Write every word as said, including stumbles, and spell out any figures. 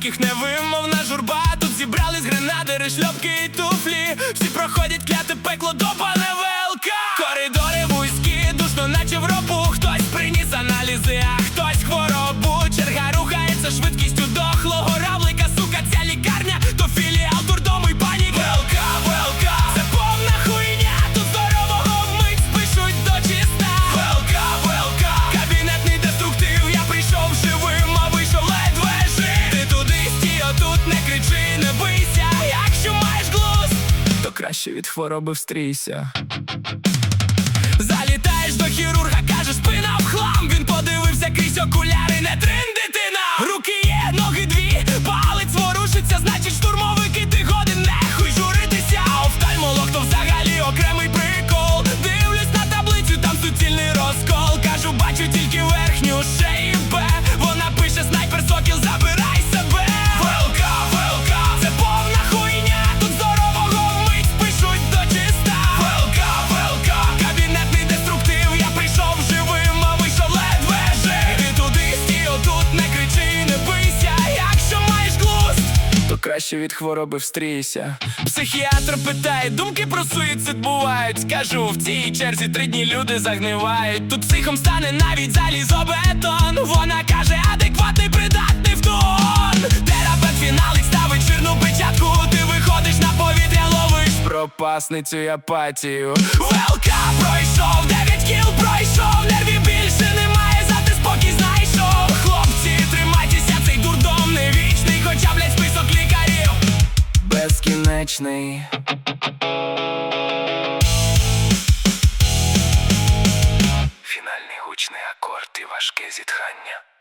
Таких невимовна журба. Тут зібрались гренадери, шльопки і туфлі. Всі проходять кляте пекло до пане ВЛК. Коридори вузькі, душно наче в робу. Хтось приніс аналізи, а хтось хворобу. Черга рухається швидкістю дохлого равлика. Сука, ця лікарня то філіал дурдому й паніки. ВЛК, ВЛК, це повна хуйня. Тут здорового вмить спишуть до чиста. ВЛК, ВЛК, кабінетний деструктив. Я прийшов живим, а вийшов ледве жив. Ти туди стій, отут не кричи, не бийся. Якщо маєш глузд, то краще від хвороби встрійся. Залітаєш до хірурга, каже, спина в хлам. Він подивився крізь окуляри, не трин, дитина. Руки є, ноги дві, палець ворушиться, значить штурмовики, ти годин, нехуй журитися. Офтальмолог то взагалі окремий прикол. Дивлюсь на таблицю, там суцільний розкол. Кажу, бачу тільки верхню шеї Б. Вона пише, снайпер Сокіл, забирай себе. ВЛК, ВЛК, це повна хуйня. Тут здорового вмить спишуть до чиста. ВЛК, ВЛК, кабінетний деструктив. Я прийшов живим, а вийшов ледве жив. Ти туди стій, отут не кричи, не бийся. Якщо маєш глузд, то краще від хвороби встрійся. Психіатр питає, думки про суїцид бувають. Скажу, в цій черзі три дні люди загнивають. Тут психом стане навіть залізобетон. Вона каже, адекватний, придатний в тон. Терапевт фіналить, ставить жирну печатку. Ти виходиш на повітря, ловиш пропасницю й апатію. ВЛК пройшов, дев'ять кіл пройшов. Нервів більше немає, завтра спокій знайшов. Хлопці, тримайтеся, цей дурдом не вічний. Хоча, блядь, список лікарів безкінечний. Фінальний гучний акорд і важке зітхання.